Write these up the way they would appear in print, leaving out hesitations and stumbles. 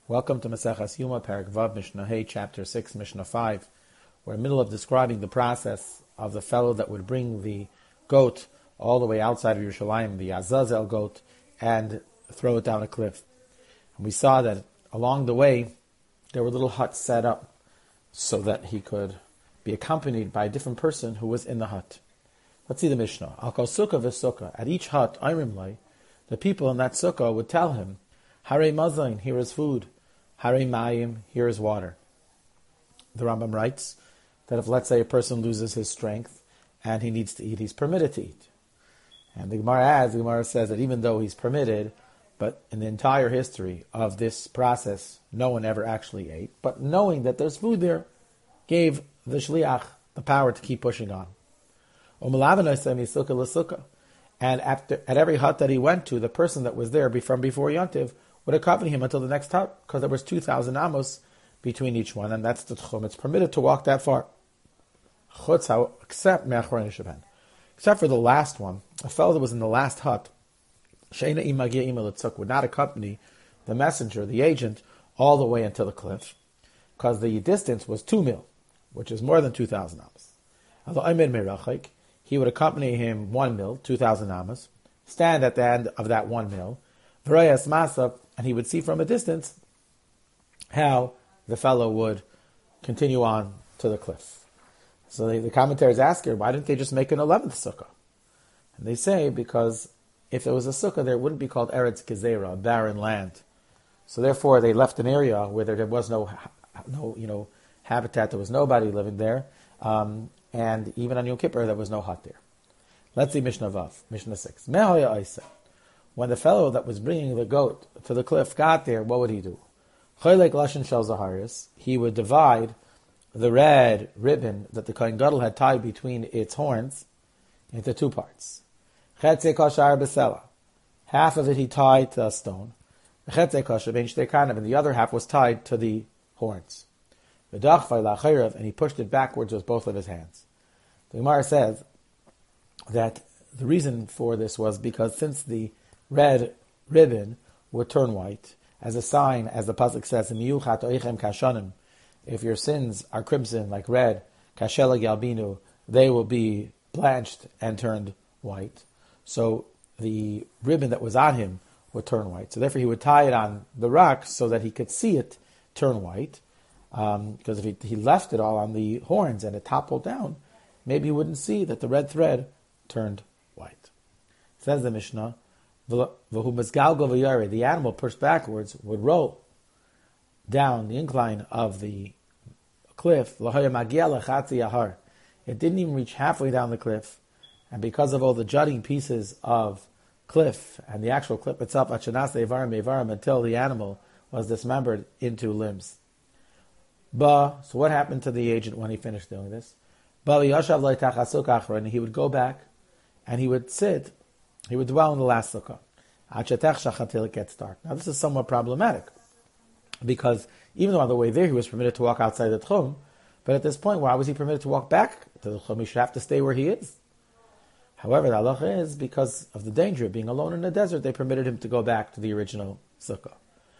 Welcome to Maseches Yuma, Perek Vav, Mishnah Hey, Chapter 6, Mishnah 5. We're in the middle of describing the process of the fellow that would bring the goat all the way outside of Yerushalayim, the Azazel goat, and throw it down a cliff. And we saw that along the way, there were little huts set up so that he could be accompanied by a different person who was in the hut. Let's see the Mishnah. Al kol sukkah v'sukkah. At each hut, Ayrim, the people in that sukkah would tell him, Hare Mazain, here is food. Hare Mayim, here is water. The Rambam writes that if, let's say, a person loses his strength and he needs to eat, he's permitted to eat. And the Gemara says that even though he's permitted, but in the entire history of this process, no one ever actually ate. But knowing that there's food there gave the shliach the power to keep pushing on. And at every hut that he went to, the person that was there from before Yontiv would accompany him until the next hut, because there was 2,000 amos between each one, and that's the tchum. It's permitted to walk that far. Except for the last one, a fellow that was in the last hut, would not accompany the messenger, the agent, all the way until the cliff, because the distance was 2 mil, which is more than 2,000 amos. He would accompany him 1 mil, 2,000 amos, stand at the end of that 1 mil, and he would see from a distance how the fellow would continue on to the cliff. So the commentaries ask here, why didn't they just make an 11th sukkah? And they say, because if there was a sukkah, there wouldn't be called Eretz Gezerah, a barren land. So therefore, they left an area where there was no habitat, there was nobody living there, and even on Yom Kippur, there was no hut there. Let's see Mishnah Vav, Mishnah 6. When the fellow that was bringing the goat to the cliff got there, what would he do? He would divide the red ribbon that the Kohen Gadol had tied between its horns into 2 parts. Half of it he tied to a stone, and the other half was tied to the horns. And he pushed it backwards with both of his hands. The Gemara says that the reason for this was because since the red ribbon would turn white, as a sign, as the pasuk says, if your sins are crimson like red, they will be blanched and turned white. So the ribbon that was on him would turn white. So therefore he would tie it on the rock so that he could see it turn white. Because if he left it all on the horns and it toppled down, maybe he wouldn't see that the red thread turned white. Says the Mishnah, the animal pushed backwards would roll down the incline of the cliff. It didn't even reach halfway down the cliff, and because of all the jutting pieces of cliff and the actual cliff itself, until the animal was dismembered into limbs. So what happened to the agent when he finished doing this? And he would go back and he would sit. He would dwell in the last sukkah until it gets dark. Now this is somewhat problematic, because even though on the way there he was permitted to walk outside the tchum, but at this point, why was he permitted to walk back to the tchum? He should have to stay where he is. However, the halacha is, because of the danger of being alone in the desert, they permitted him to go back to the original sukkah.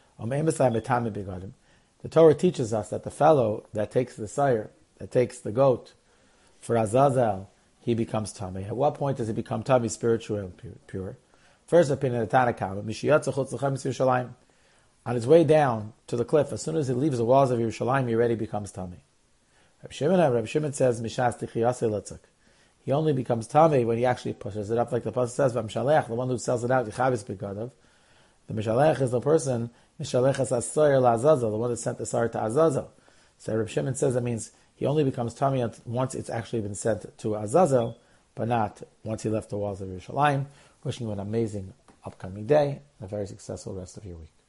The Torah teaches us that the fellow that takes the sire, that takes the goat for Azazel, he becomes tummy. At what point does he become tummy, spiritual and pure? First opinion of Tanakh, on his way down to the cliff, as soon as he leaves the walls of Yerushalayim, he already becomes tummy. Reb Shimon says, he only becomes tummy when he actually pushes it up, like the pasuk says, the one who sells it out, the Mishalech is the person, the one that sent the sar to Azazel. So Reb Shimon says that means he only becomes tummy once it's actually been sent to Azazel, but not once he left the walls of Yerushalayim. Wishing you an amazing upcoming day and a very successful rest of your week.